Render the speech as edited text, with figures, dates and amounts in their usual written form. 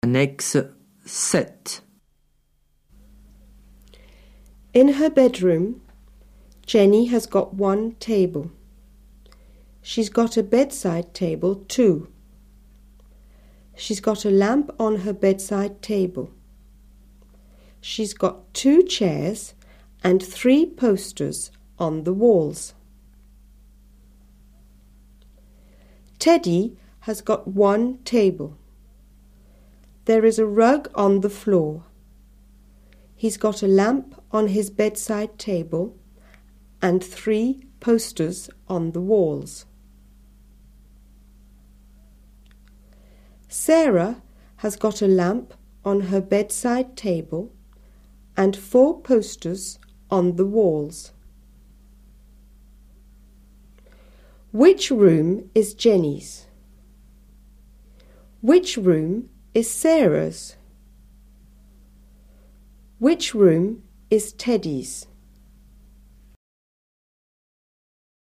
Annexe 7. In her bedroom, Jenny has got one table. She's got a bedside table too. She's got a lamp on her bedside table. She's got 2 chairs and 3 posters on the walls. Teddy has got one table. There is a rug on the floor. He's got a lamp on his bedside table and 3 posters on the walls. Sarah has got a lamp on her bedside table and 4 posters on the walls. Which room is Jenny's? Which room is Sarah's? Which room is Teddy's?